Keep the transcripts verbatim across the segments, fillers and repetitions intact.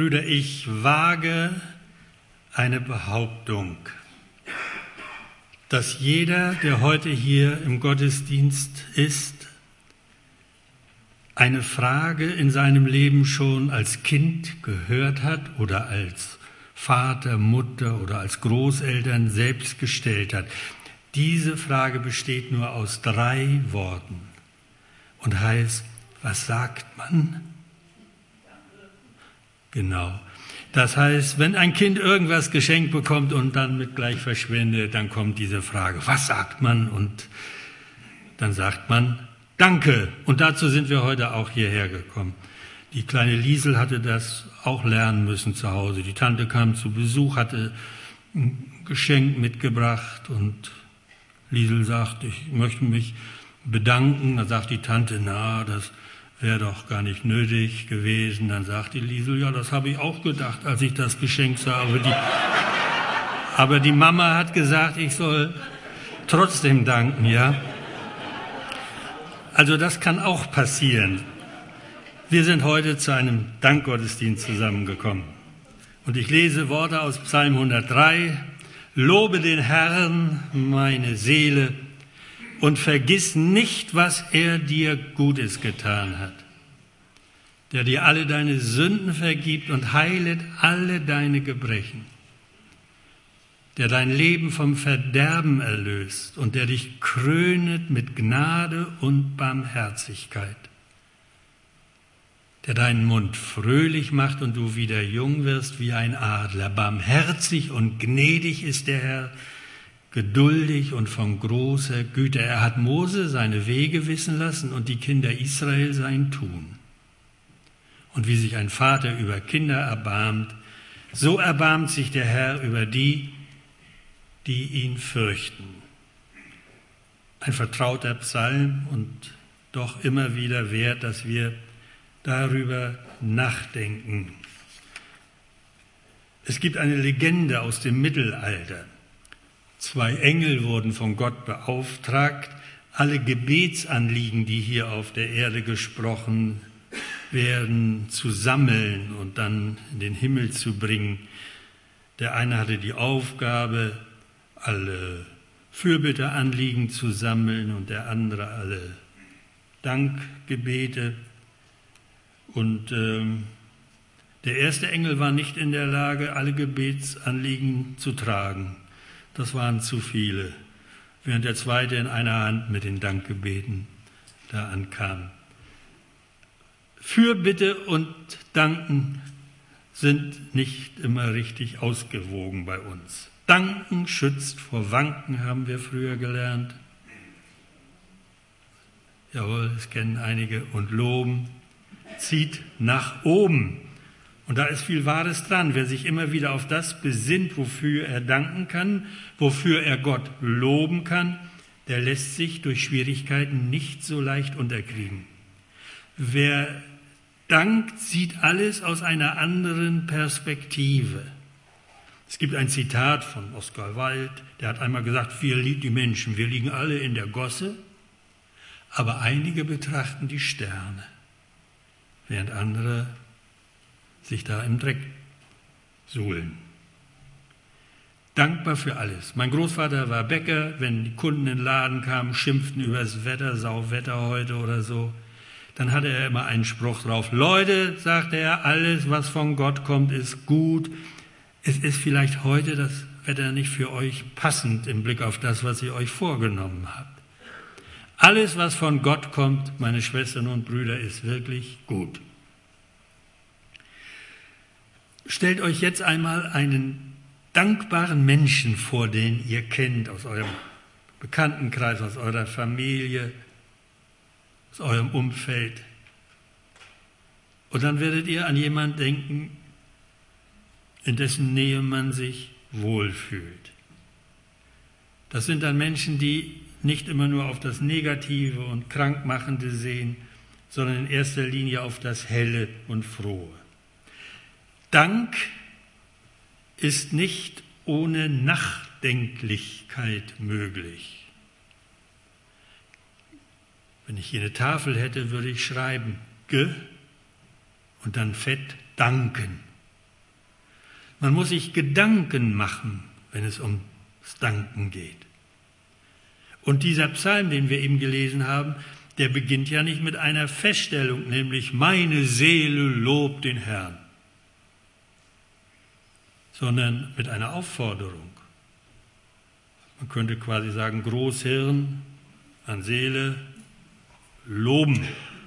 Brüder, ich wage eine Behauptung, dass jeder, der heute hier im Gottesdienst ist, eine Frage in seinem Leben schon als Kind gehört hat oder als Vater, Mutter oder als Großeltern selbst gestellt hat. Diese Frage besteht nur aus drei Worten und heißt, was sagt man? Genau. Das heißt, wenn ein Kind irgendwas geschenkt bekommt und dann mit gleich verschwindet, dann kommt diese Frage, was sagt man? Und dann sagt man, danke. Und dazu sind wir heute auch hierher gekommen. Die kleine Liesel hatte das auch lernen müssen zu Hause. Die Tante kam zu Besuch, hatte ein Geschenk mitgebracht und Liesel sagt, ich möchte mich bedanken. Dann sagt die Tante, na, das wäre doch gar nicht nötig gewesen. Dann sagt die Liesel, ja, das habe ich auch gedacht, als ich das Geschenk sah. Aber die, aber die Mama hat gesagt, ich soll trotzdem danken, ja. Also das kann auch passieren. Wir sind heute zu einem Dankgottesdienst zusammengekommen. Und ich lese Worte aus Psalm hundertdrei. Lobe den Herrn, meine Seele, und vergiss nicht, was er dir Gutes getan hat, der dir alle deine Sünden vergibt und heilet alle deine Gebrechen, der dein Leben vom Verderben erlöst und der dich krönet mit Gnade und Barmherzigkeit, der deinen Mund fröhlich macht und du wieder jung wirst wie ein Adler. Barmherzig und gnädig ist der Herr, geduldig und von großer Güte. Er hat Mose seine Wege wissen lassen und die Kinder Israel sein Tun. Und wie sich ein Vater über Kinder erbarmt, so erbarmt sich der Herr über die, die ihn fürchten. Ein vertrauter Psalm und doch immer wieder wert, dass wir darüber nachdenken. Es gibt eine Legende aus dem Mittelalter. Zwei Engel wurden von Gott beauftragt, alle Gebetsanliegen, die hier auf der Erde gesprochen werden, zu sammeln und dann in den Himmel zu bringen. Der eine hatte die Aufgabe, alle Fürbitteanliegen zu sammeln und der andere alle Dankgebete. Und ähm, der erste Engel war nicht in der Lage, alle Gebetsanliegen zu tragen. Das waren zu viele, während der zweite in einer Hand mit den Dankgebeten da ankam. Fürbitte und Danken sind nicht immer richtig ausgewogen bei uns. Danken schützt vor Wanken, haben wir früher gelernt. Jawohl, das kennen einige. Und Loben zieht nach oben. Und da ist viel Wahres dran. Wer sich immer wieder auf das besinnt, wofür er danken kann, wofür er Gott loben kann, der lässt sich durch Schwierigkeiten nicht so leicht unterkriegen. Wer dankt, sieht alles aus einer anderen Perspektive. Es gibt ein Zitat von Oscar Wilde, der hat einmal gesagt, wir, die Menschen, wir liegen alle in der Gosse, aber einige betrachten die Sterne, während andere sich da im Dreck suhlen. Dankbar für alles. Mein Großvater war Bäcker, wenn die Kunden in den Laden kamen, schimpften über das Wetter, Sauwetter heute oder so, dann hatte er immer einen Spruch drauf. Leute, sagte er, alles, was von Gott kommt, ist gut. Es ist vielleicht heute das Wetter nicht für euch passend im Blick auf das, was ihr euch vorgenommen habt. Alles, was von Gott kommt, meine Schwestern und Brüder, ist wirklich gut. Stellt euch jetzt einmal einen dankbaren Menschen vor, den ihr kennt, aus eurem Bekanntenkreis, aus eurer Familie, aus eurem Umfeld. Und dann werdet ihr an jemanden denken, in dessen Nähe man sich wohlfühlt. Das sind dann Menschen, die nicht immer nur auf das Negative und Krankmachende sehen, sondern in erster Linie auf das Helle und Frohe. Dank ist nicht ohne Nachdenklichkeit möglich. Wenn ich hier eine Tafel hätte, würde ich schreiben, ge und dann fett danken. Man muss sich Gedanken machen, wenn es ums Danken geht. Und dieser Psalm, den wir eben gelesen haben, der beginnt ja nicht mit einer Feststellung, nämlich meine Seele lobt den Herrn, sondern mit einer Aufforderung. Man könnte quasi sagen, Großhirn an Seele loben.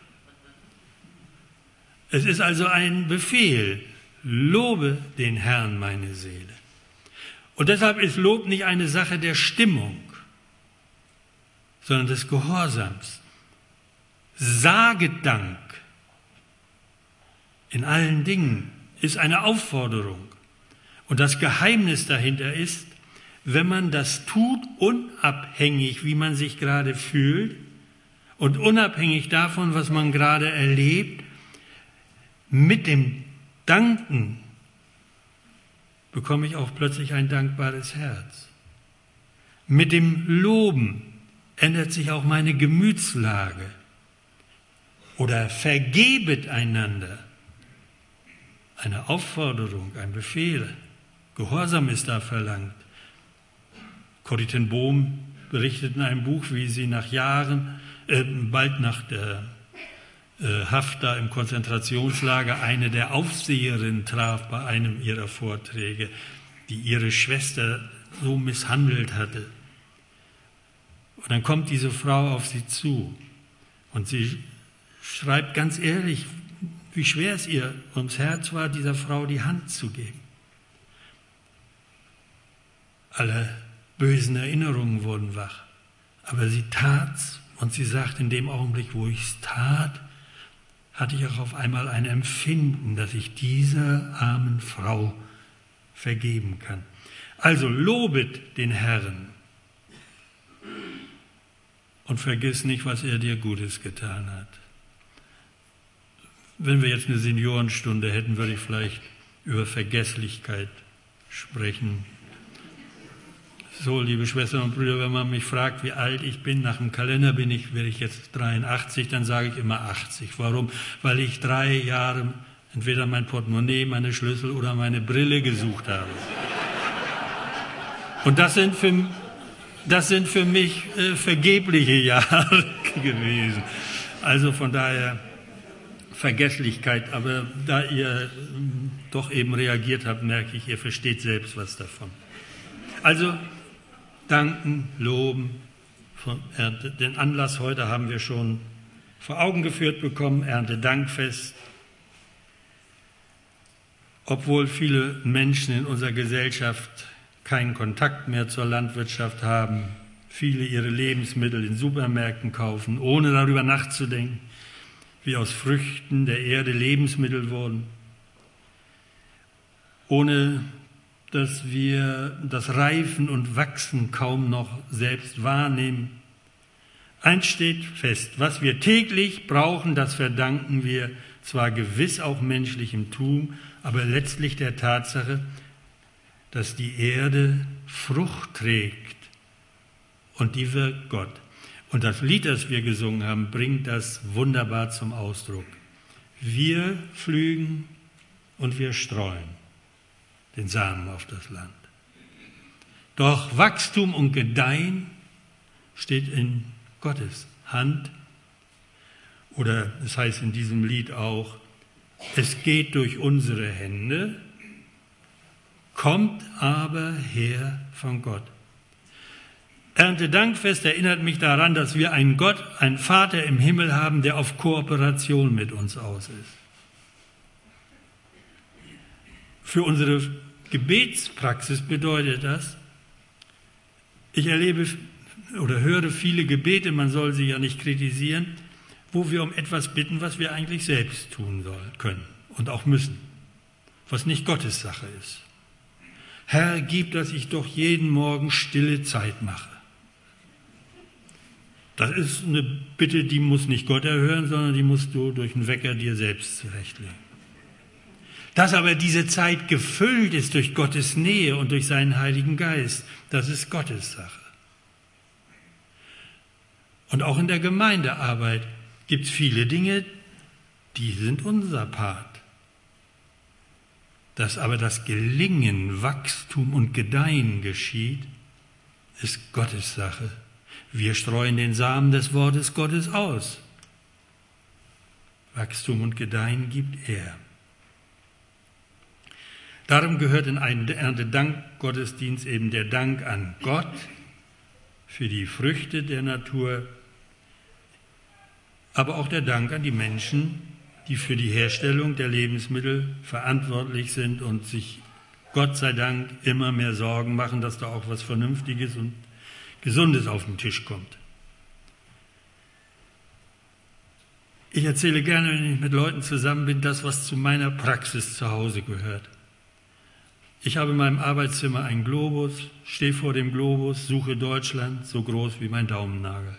Es ist also ein Befehl, lobe den Herrn, meine Seele. Und deshalb ist Lob nicht eine Sache der Stimmung, sondern des Gehorsams. Sage Dank in allen Dingen ist eine Aufforderung. Und das Geheimnis dahinter ist, wenn man das tut, unabhängig, wie man sich gerade fühlt und unabhängig davon, was man gerade erlebt, mit dem Danken bekomme ich auch plötzlich ein dankbares Herz. Mit dem Loben ändert sich auch meine Gemütslage. Oder vergebet einander. Eine Aufforderung, ein Befehl. Gehorsam ist da verlangt. Corrie ten Boom berichtet in einem Buch, wie sie nach Jahren, äh, bald nach der äh, Haft da im Konzentrationslager, eine der Aufseherinnen traf bei einem ihrer Vorträge, die ihre Schwester so misshandelt hatte. Und dann kommt diese Frau auf sie zu und sie schreibt ganz ehrlich, wie schwer es ihr ums Herz war, dieser Frau die Hand zu geben. Alle bösen Erinnerungen wurden wach. Aber sie tat's und sie sagt, in dem Augenblick, wo ich es tat, hatte ich auch auf einmal ein Empfinden, dass ich dieser armen Frau vergeben kann. Also lobet den Herrn und vergiss nicht, was er dir Gutes getan hat. Wenn wir jetzt eine Seniorenstunde hätten, würde ich vielleicht über Vergesslichkeit sprechen. So, liebe Schwestern und Brüder, wenn man mich fragt, wie alt ich bin, nach dem Kalender bin ich, werde ich jetzt dreiundachtzig, dann sage ich immer achtzig. Warum? Weil ich drei Jahre entweder mein Portemonnaie, meine Schlüssel oder meine Brille gesucht habe. Und das sind für, das sind für mich äh, vergebliche Jahre gewesen. Also von daher Vergesslichkeit, aber da ihr äh, doch eben reagiert habt, merke ich, ihr versteht selbst was davon. Also danken, loben, Ernte. Den Anlass heute haben wir schon vor Augen geführt bekommen, Erntedankfest. Obwohl viele Menschen in unserer Gesellschaft keinen Kontakt mehr zur Landwirtschaft haben, viele ihre Lebensmittel in Supermärkten kaufen, ohne darüber nachzudenken, wie aus Früchten der Erde Lebensmittel wurden, ohne dass wir das Reifen und Wachsen kaum noch selbst wahrnehmen. Eins steht fest, was wir täglich brauchen, das verdanken wir zwar gewiss auch menschlichem Tun, aber letztlich der Tatsache, dass die Erde Frucht trägt und die wirkt Gott. Und das Lied, das wir gesungen haben, bringt das wunderbar zum Ausdruck. Wir pflügen und wir streuen den Samen auf das Land. Doch Wachstum und Gedeihen steht in Gottes Hand. Oder es heißt in diesem Lied auch, es geht durch unsere Hände, kommt aber her von Gott. Erntedankfest erinnert mich daran, dass wir einen Gott, einen Vater im Himmel haben, der auf Kooperation mit uns aus ist. Für unsere Gebetspraxis bedeutet das, ich erlebe oder höre viele Gebete, man soll sie ja nicht kritisieren, wo wir um etwas bitten, was wir eigentlich selbst tun sollen, können und auch müssen, was nicht Gottes Sache ist. Herr, gib, dass ich doch jeden Morgen stille Zeit mache. Das ist eine Bitte, die muss nicht Gott erhören, sondern die musst du durch einen Wecker dir selbst zurechtlegen. Dass aber diese Zeit gefüllt ist durch Gottes Nähe und durch seinen Heiligen Geist, das ist Gottes Sache. Und auch in der Gemeindearbeit gibt es viele Dinge, die sind unser Part. Dass aber das Gelingen, Wachstum und Gedeihen geschieht, ist Gottes Sache. Wir streuen den Samen des Wortes Gottes aus. Wachstum und Gedeihen gibt er. Darum gehört in einen Erntedankgottesdienst eben der Dank an Gott für die Früchte der Natur, aber auch der Dank an die Menschen, die für die Herstellung der Lebensmittel verantwortlich sind und sich Gott sei Dank immer mehr Sorgen machen, dass da auch was Vernünftiges und Gesundes auf den Tisch kommt. Ich erzähle gerne, wenn ich mit Leuten zusammen bin, das, was zu meiner Praxis zu Hause gehört. Ich habe in meinem Arbeitszimmer einen Globus, stehe vor dem Globus, suche Deutschland, so groß wie mein Daumennagel.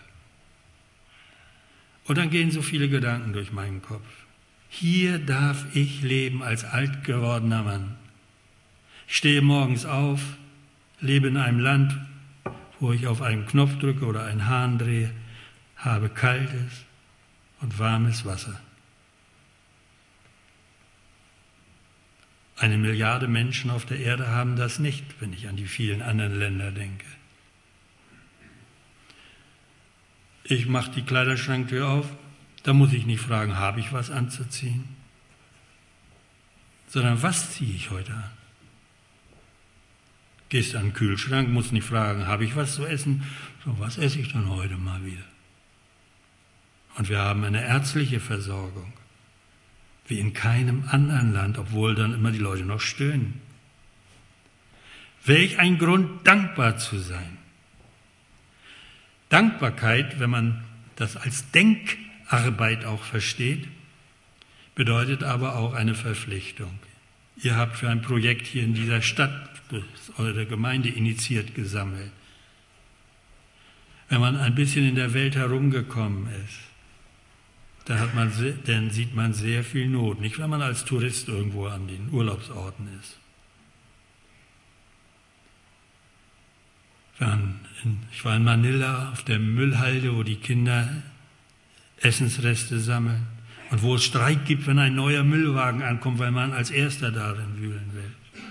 Und dann gehen so viele Gedanken durch meinen Kopf. Hier darf ich leben als alt gewordener Mann. Ich stehe morgens auf, lebe in einem Land, wo ich auf einen Knopf drücke oder einen Hahn drehe, habe kaltes und warmes Wasser. Eine Milliarde Menschen auf der Erde haben das nicht, wenn ich an die vielen anderen Länder denke. Ich mache die Kleiderschranktür auf, da muss ich nicht fragen, habe ich was anzuziehen, sondern was ziehe ich heute an? Gehst an den Kühlschrank, musst nicht fragen, habe ich was zu essen, so was esse ich dann heute mal wieder. Und wir haben eine ärztliche Versorgung, wie in keinem anderen Land, obwohl dann immer die Leute noch stöhnen. Welch ein Grund, dankbar zu sein. Dankbarkeit, wenn man das als Denkarbeit auch versteht, bedeutet aber auch eine Verpflichtung. Ihr habt für ein Projekt hier in dieser Stadt, das eure Gemeinde initiiert, gesammelt. Wenn man ein bisschen in der Welt herumgekommen ist, dann, hat man, dann sieht man sehr viel Not. Nicht, wenn man als Tourist irgendwo an den Urlaubsorten ist. Ich war in Manila auf der Müllhalde, wo die Kinder Essensreste sammeln und wo es Streit gibt, wenn ein neuer Müllwagen ankommt, weil man als Erster darin wühlen will.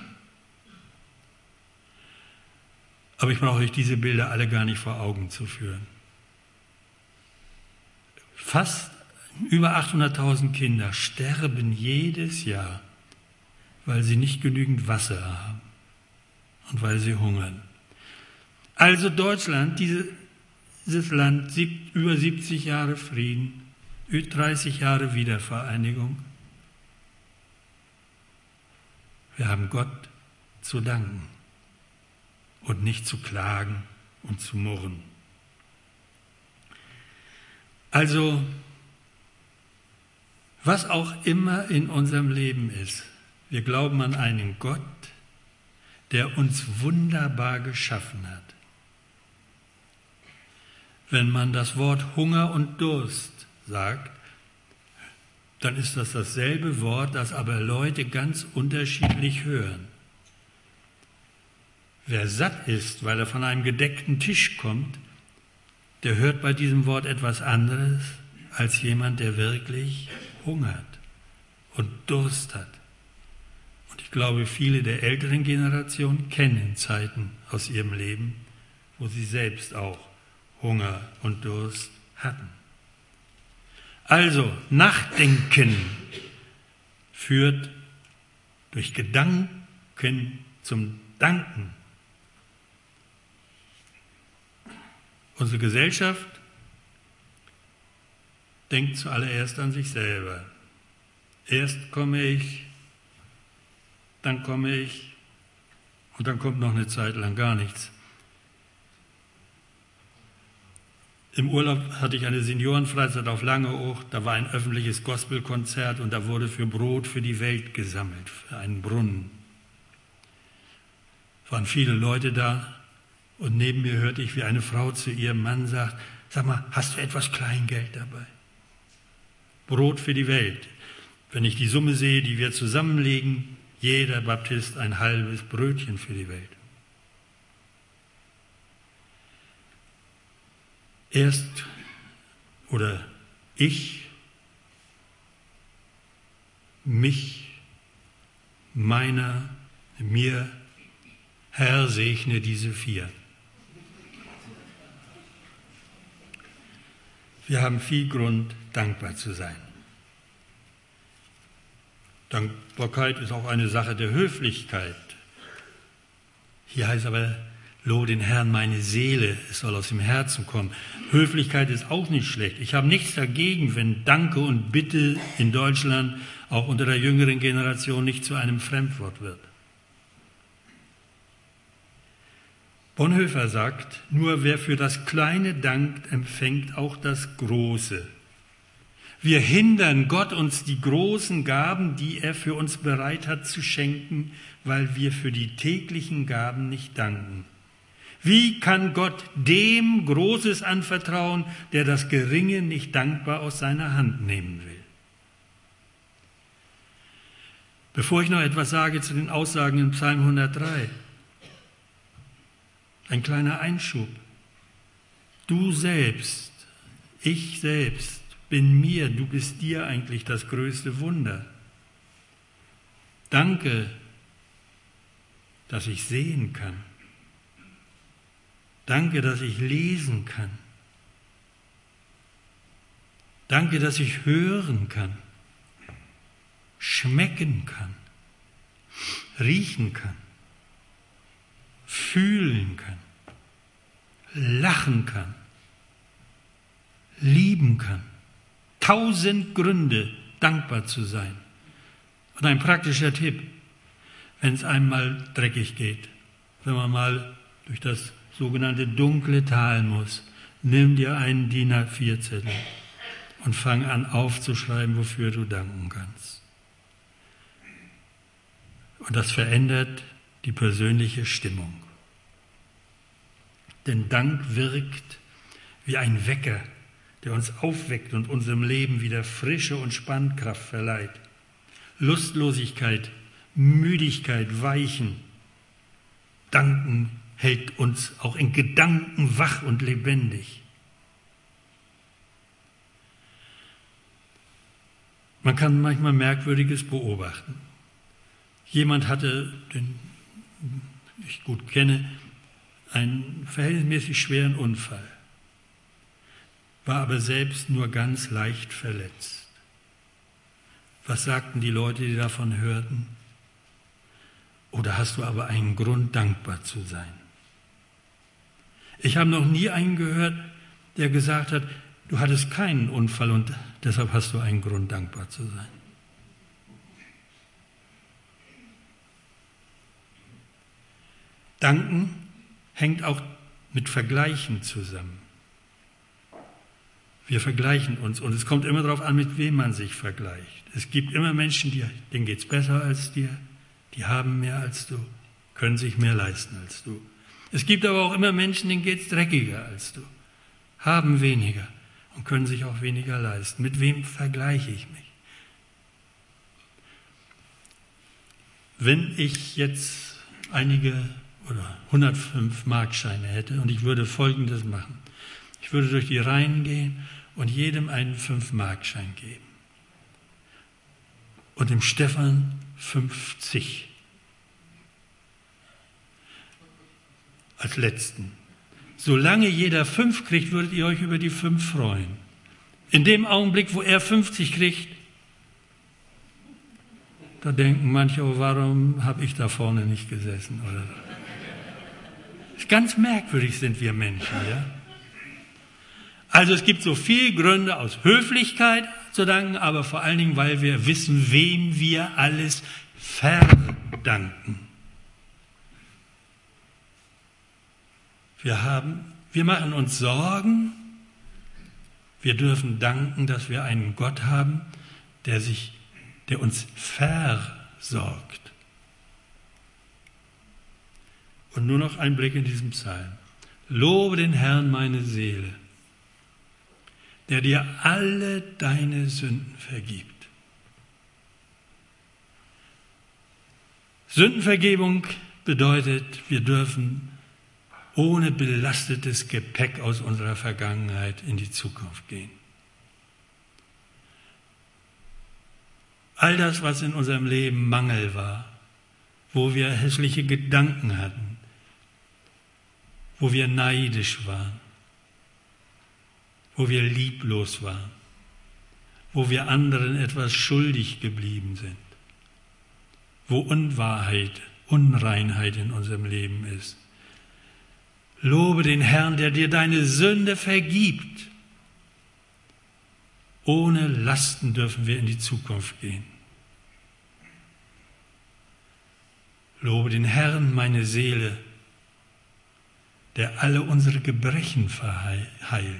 Aber ich brauche euch diese Bilder alle gar nicht vor Augen zu führen. Fast über achthunderttausend Kinder sterben jedes Jahr, weil sie nicht genügend Wasser haben und weil sie hungern. Also Deutschland, diese, dieses Land, sieb, über siebzig Jahre Frieden, dreißig Jahre Wiedervereinigung. Wir haben Gott zu danken und nicht zu klagen und zu murren. Also, was auch immer in unserem Leben ist, wir glauben an einen Gott, der uns wunderbar geschaffen hat. Wenn man das Wort Hunger und Durst sagt, dann ist das dasselbe Wort, das aber Leute ganz unterschiedlich hören. Wer satt ist, weil er von einem gedeckten Tisch kommt, der hört bei diesem Wort etwas anderes als jemand, der wirklich hungert und Durst hat. Und ich glaube, viele der älteren Generationen kennen Zeiten aus ihrem Leben, wo sie selbst auch Hunger und Durst hatten. Also, Nachdenken führt durch Gedanken zum Danken. Unsere Gesellschaft denkt zuallererst an sich selber. Erst komme ich, dann komme ich und dann kommt noch eine Zeit lang gar nichts. Im Urlaub hatte ich eine Seniorenfreizeit auf Langeoog, da war ein öffentliches Gospelkonzert und da wurde für Brot für die Welt gesammelt, für einen Brunnen. Es waren viele Leute da und neben mir hörte ich, wie eine Frau zu ihrem Mann sagt, sag mal, hast du etwas Kleingeld dabei? Brot für die Welt. Wenn ich die Summe sehe, die wir zusammenlegen, jeder Baptist ein halbes Brötchen für die Welt. Erst oder ich, mich, meiner, mir, Herr, segne diese vier. Wir haben viel Grund, dankbar zu sein. Dankbarkeit ist auch eine Sache der Höflichkeit. Hier heißt aber, lobe den Herrn meine Seele, es soll aus dem Herzen kommen. Höflichkeit ist auch nicht schlecht. Ich habe nichts dagegen, wenn Danke und Bitte in Deutschland auch unter der jüngeren Generation nicht zu einem Fremdwort wird. Bonhoeffer sagt, nur wer für das Kleine dankt, empfängt auch das Große. Wir hindern Gott, uns die großen Gaben, die er für uns bereit hat, zu schenken, weil wir für die täglichen Gaben nicht danken. Wie kann Gott dem Großes anvertrauen, der das Geringe nicht dankbar aus seiner Hand nehmen will? Bevor ich noch etwas sage zu den Aussagen in Psalm hundertdrei, ein kleiner Einschub. Du selbst, ich selbst bin mir, du bist dir eigentlich das größte Wunder. Danke, dass ich sehen kann. Danke, dass ich lesen kann. Danke, dass ich hören kann, schmecken kann, riechen kann, fühlen kann, lachen kann, lieben kann. Tausend Gründe, dankbar zu sein. Und ein praktischer Tipp, wenn es einem mal dreckig geht, wenn man mal durch das sogenannte dunkle Tal muss, nimm dir einen D I N A vier Zettel und fang an aufzuschreiben, wofür du danken kannst. Und das verändert die persönliche Stimmung. Denn Dank wirkt wie ein Wecker, der uns aufweckt und unserem Leben wieder Frische und Spannkraft verleiht. Lustlosigkeit, Müdigkeit weichen. Danken hält uns auch in Gedanken wach und lebendig. Man kann manchmal Merkwürdiges beobachten. Jemand hatte, den ich gut kenne, einen verhältnismäßig schweren Unfall, war aber selbst nur ganz leicht verletzt. Was sagten die Leute, die davon hörten? Oder hast du aber einen Grund, dankbar zu sein? Ich habe noch nie einen gehört, der gesagt hat, du hattest keinen Unfall und deshalb hast du einen Grund, dankbar zu sein. Danken hängt auch mit Vergleichen zusammen. Wir vergleichen uns und es kommt immer darauf an, mit wem man sich vergleicht. Es gibt immer Menschen, die, denen geht es besser als dir, die haben mehr als du, können sich mehr leisten als du. Es gibt aber auch immer Menschen, denen geht es dreckiger als du, haben weniger und können sich auch weniger leisten. Mit wem vergleiche ich mich? Wenn ich jetzt einige oder hundertfünf Markscheine hätte und ich würde Folgendes machen. Ich würde durch die Reihen gehen und jedem einen fünf-Markschein geben. Und dem Stefan fünfzig. Als letzten. Solange jeder fünf kriegt, würdet ihr euch über die fünf freuen. In dem Augenblick, wo er fünfzig kriegt, da denken manche, oh, warum habe ich da vorne nicht gesessen? Oder ganz merkwürdig sind wir Menschen, ja? Also es gibt so viele Gründe aus Höflichkeit zu danken, aber vor allen Dingen, weil wir wissen, wem wir alles verdanken. Wir haben, wir machen uns Sorgen. Wir dürfen danken, dass wir einen Gott haben, der sich, der uns versorgt. Und nur noch ein Blick in diesen Psalm. Lobe den Herrn meine Seele, der dir alle deine Sünden vergibt. Sündenvergebung bedeutet, wir dürfen ohne belastetes Gepäck aus unserer Vergangenheit in die Zukunft gehen. All das, was in unserem Leben Mangel war, wo wir hässliche Gedanken hatten, wo wir neidisch waren, wo wir lieblos waren, wo wir anderen etwas schuldig geblieben sind, wo Unwahrheit, Unreinheit in unserem Leben ist. Lobe den Herrn, der dir deine Sünde vergibt. Ohne Lasten dürfen wir in die Zukunft gehen. Lobe den Herrn, meine Seele, der alle unsere Gebrechen verheilt.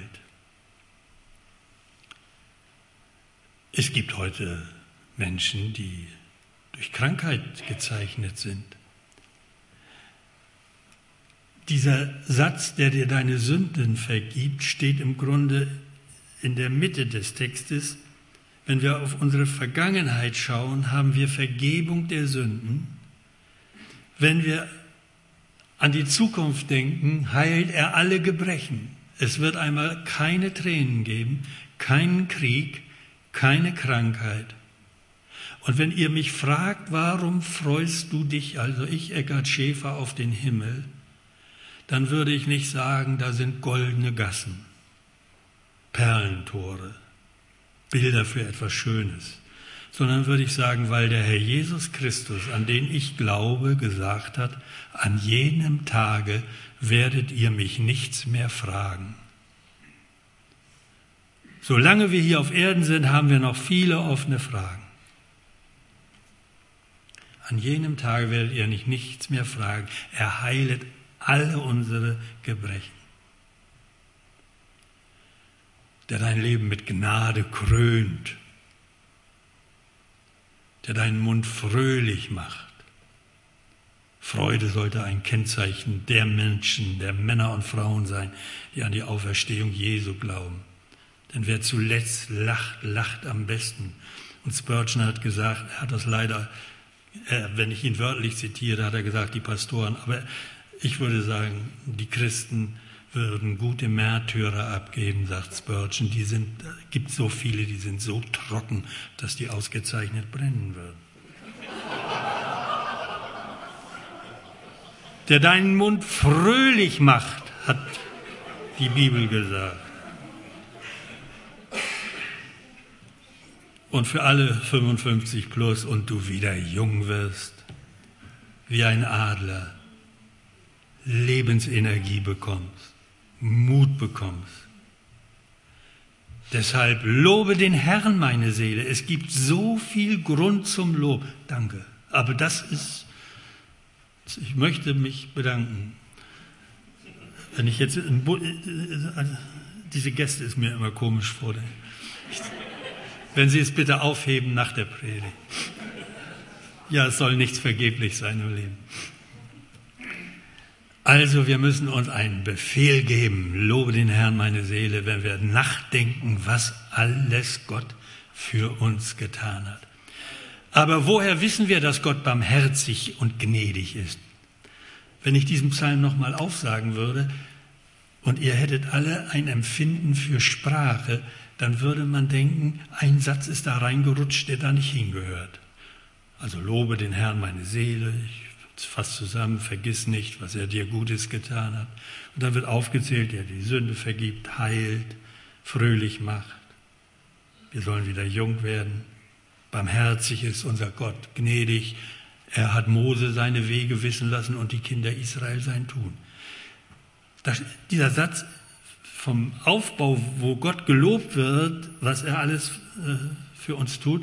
Es gibt heute Menschen, die durch Krankheit gezeichnet sind. Dieser Satz, der dir deine Sünden vergibt, steht im Grunde in der Mitte des Textes. Wenn wir auf unsere Vergangenheit schauen, haben wir Vergebung der Sünden. Wenn wir an die Zukunft denken, heilt er alle Gebrechen. Es wird einmal keine Tränen geben, keinen Krieg, keine Krankheit. Und wenn ihr mich fragt, warum freust du dich, also ich, Eckhard Schäfer, auf den Himmel, dann würde ich nicht sagen, da sind goldene Gassen, Perlentore, Bilder für etwas Schönes, sondern würde ich sagen, weil der Herr Jesus Christus, an den ich glaube, gesagt hat, an jenem Tage werdet ihr mich nichts mehr fragen. Solange wir hier auf Erden sind, haben wir noch viele offene Fragen. An jenem Tage werdet ihr nicht nichts mehr fragen. Er heilet alle unsere Gebrechen. Der dein Leben mit Gnade krönt, der deinen Mund fröhlich macht. Freude sollte ein Kennzeichen der Menschen, der Männer und Frauen sein, die an die Auferstehung Jesu glauben. Denn wer zuletzt lacht, lacht am besten. Und Spurgeon hat gesagt, er hat das leider, äh, wenn ich ihn wörtlich zitiere, hat er gesagt, die Pastoren, aber ich würde sagen, die Christen würden gute Märtyrer abgeben, sagt Spurgeon. Die sind, gibt so viele, die sind so trocken, dass die ausgezeichnet brennen würden. Der deinen Mund fröhlich macht, hat die Bibel gesagt. Und für alle fünfundfünfzig plus und du wieder jung wirst, wie ein Adler, Lebensenergie bekommst, Mut bekommst. Deshalb lobe den Herrn, meine Seele. Es gibt so viel Grund zum Lob. Danke. Aber das ist, ich möchte mich bedanken. Wenn ich jetzt, diese Gäste ist mir immer komisch vor. Wenn Sie es bitte aufheben nach der Predigt. Ja, es soll nichts vergeblich sein im Leben. Also wir müssen uns einen Befehl geben, lobe den Herrn meine Seele, wenn wir nachdenken, was alles Gott für uns getan hat. Aber woher wissen wir, dass Gott barmherzig und gnädig ist? Wenn ich diesen Psalm nochmal aufsagen würde und ihr hättet alle ein Empfinden für Sprache, dann würde man denken, ein Satz ist da reingerutscht, der da nicht hingehört. Also lobe den Herrn meine Seele, ich fasst zusammen, vergiss nicht, was er dir Gutes getan hat. Und dann wird aufgezählt, der die Sünde vergibt, heilt, fröhlich macht. Wir sollen wieder jung werden. Barmherzig ist unser Gott, gnädig. Er hat Mose seine Wege wissen lassen und die Kinder Israel sein Tun. Das, dieser Satz vom Aufbau, wo Gott gelobt wird, was er alles äh, für uns tut,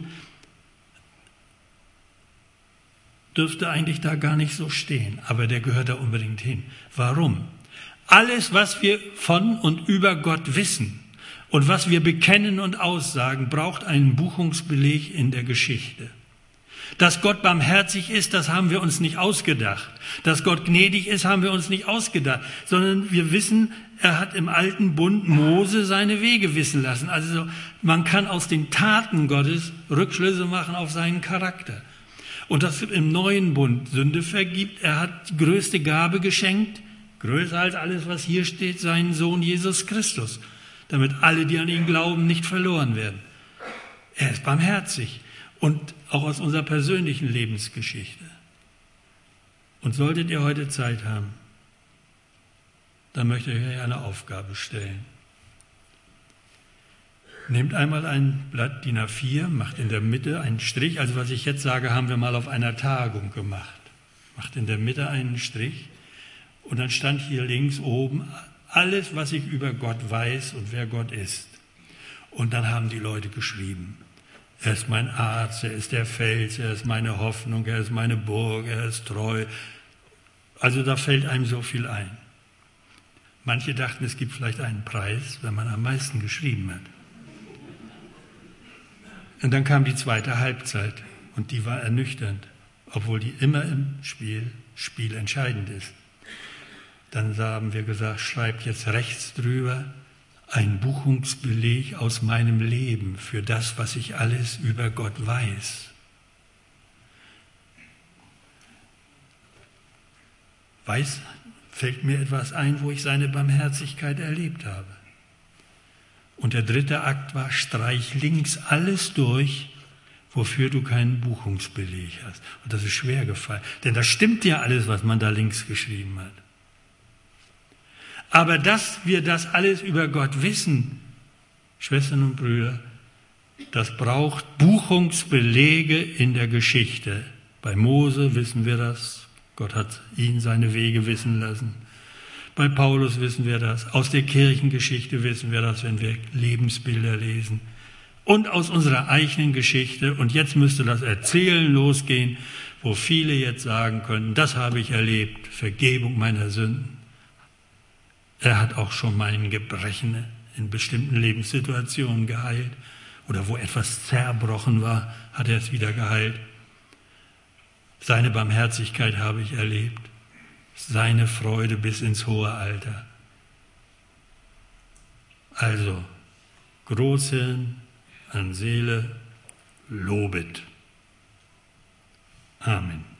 dürfte eigentlich da gar nicht so stehen, aber der gehört da unbedingt hin. Warum? Alles, was wir von und über Gott wissen und was wir bekennen und aussagen, braucht einen Buchungsbeleg in der Geschichte. Dass Gott barmherzig ist, das haben wir uns nicht ausgedacht. Dass Gott gnädig ist, haben wir uns nicht ausgedacht, sondern wir wissen, er hat im alten Bund Mose seine Wege wissen lassen. Also man kann aus den Taten Gottes Rückschlüsse machen auf seinen Charakter. Und dass im neuen Bund Sünde vergibt. Er hat die größte Gabe geschenkt, größer als alles, was hier steht, seinen Sohn Jesus Christus, damit alle, die an ihn glauben, nicht verloren werden. Er ist barmherzig und auch aus unserer persönlichen Lebensgeschichte. Und solltet ihr heute Zeit haben, dann möchte ich euch eine Aufgabe stellen. Nehmt einmal ein Blatt D I N A vier, macht in der Mitte einen Strich. Also was ich jetzt sage, haben wir mal auf einer Tagung gemacht. Macht in der Mitte einen Strich und dann stand hier links oben alles, was ich über Gott weiß und wer Gott ist. Und dann haben die Leute geschrieben. Er ist mein Arzt, er ist der Fels, er ist meine Hoffnung, er ist meine Burg, er ist treu. Also da fällt einem so viel ein. Manche dachten, es gibt vielleicht einen Preis, wenn man am meisten geschrieben hat. Und dann kam die zweite Halbzeit und die war ernüchternd, obwohl die immer im Spiel, Spiel entscheidend ist. Dann haben wir gesagt, schreibt jetzt rechts drüber ein Buchungsbeleg aus meinem Leben für das, was ich alles über Gott weiß. Weiß, fällt mir etwas ein, wo ich seine Barmherzigkeit erlebt habe. Und der dritte Akt war, streich links alles durch, wofür du keinen Buchungsbeleg hast. Und das ist schwer gefallen, denn das stimmt ja alles, was man da links geschrieben hat. Aber dass wir das alles über Gott wissen, Schwestern und Brüder, das braucht Buchungsbelege in der Geschichte. Bei Mose wissen wir das, Gott hat ihn seine Wege wissen lassen. Bei Paulus wissen wir das, aus der Kirchengeschichte wissen wir das, wenn wir Lebensbilder lesen. Und aus unserer eigenen Geschichte, und jetzt müsste das Erzählen losgehen, wo viele jetzt sagen können, das habe ich erlebt, Vergebung meiner Sünden. Er hat auch schon meinen Gebrechen in bestimmten Lebenssituationen geheilt. Oder wo etwas zerbrochen war, hat er es wieder geheilt. Seine Barmherzigkeit habe ich erlebt. Seine Freude bis ins hohe Alter. Also, Großhirn an Seele, lobet. Amen.